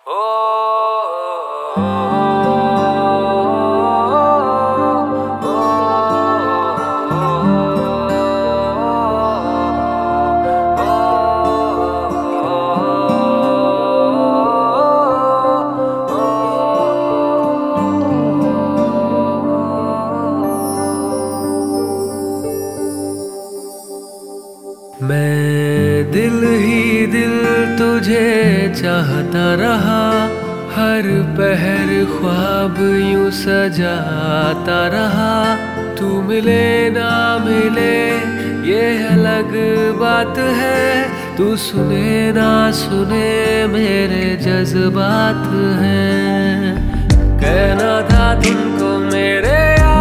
मैं दिल ही दिल तुझे चाहता रहा, हर पहर ख्वाब यूं सजाता रहा। तू मिले ना मिले ये अलग बात है, तू सुने ना सुने मेरे जज्बात हैं। कहना था तुमको मेरे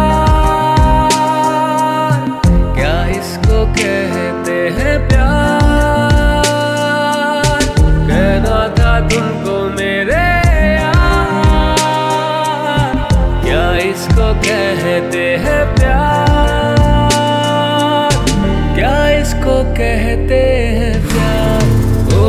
तुमको मेरे यार, क्या इसको कहते हैं प्यार, क्या इसको कहते हैं प्यार। ओ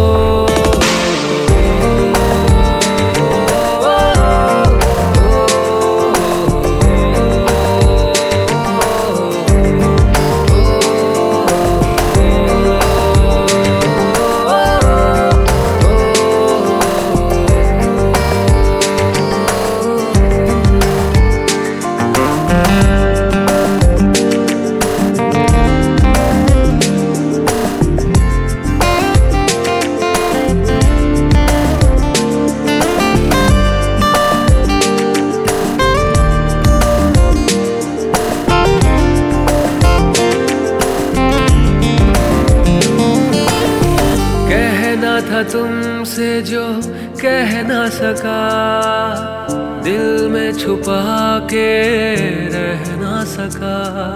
था तुमसे जो कह ना सका, दिल में छुपा के रह ना सका।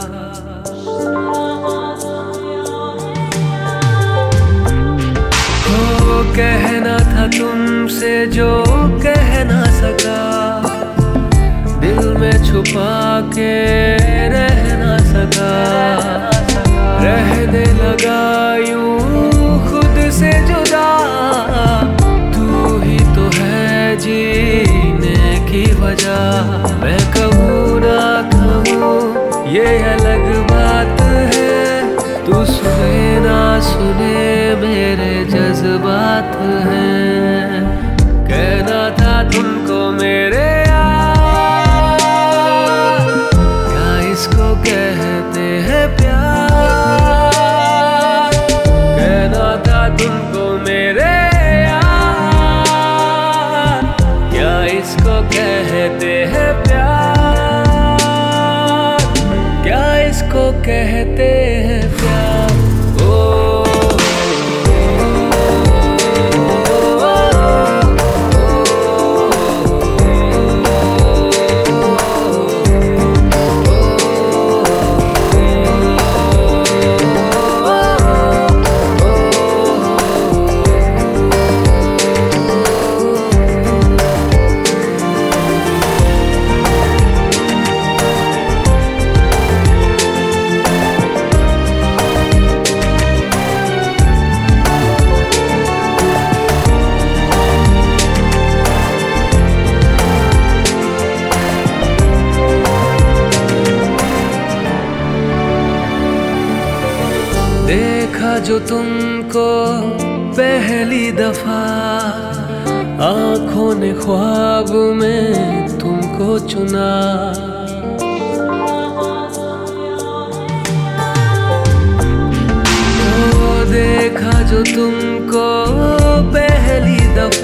हो कहना था तुमसे जो कह ना सका, दिल में छुपा के रह ना सका। रहने लगा यूं खुद से जुदा, तू ही तो है जीने की वजह। मैं कहूँ ना कहूँ ये अलग बात है, तू सुने ना सुने मेरे जज्बात हैं। कहना था तुमको मेरे यार, क्या इसको कहते हैं प्यार। कहना था तुमको मेरे यार, क्या इसको कहते हैं प्यार, क्या इसको कहते हैं प्यार। देखा जो तुमको पहली दफा, आंखों ने ख्वाब में तुमको चुना। देखा जो तुमको पहली दफा,